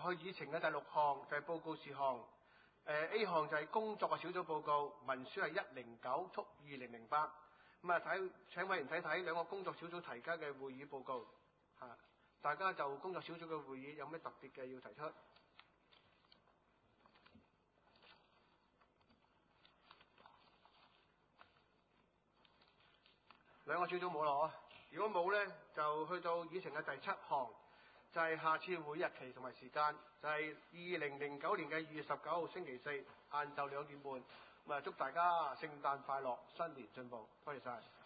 去議程嘅第6項就係報告事項。A 項就係工作嘅小組報告，文書係109/2008。請委員睇睇兩個工作小組提交嘅會議報告。大家就工作小組嘅會議有咩特別嘅要提出？兩個小組冇咯，如果冇呢，就去到議程嘅第7項，就係下次會議日期同埋時間，就係2009年嘅2月19號星期四晏晝2點半。祝大家聖誕快樂，新年進步，多謝晒。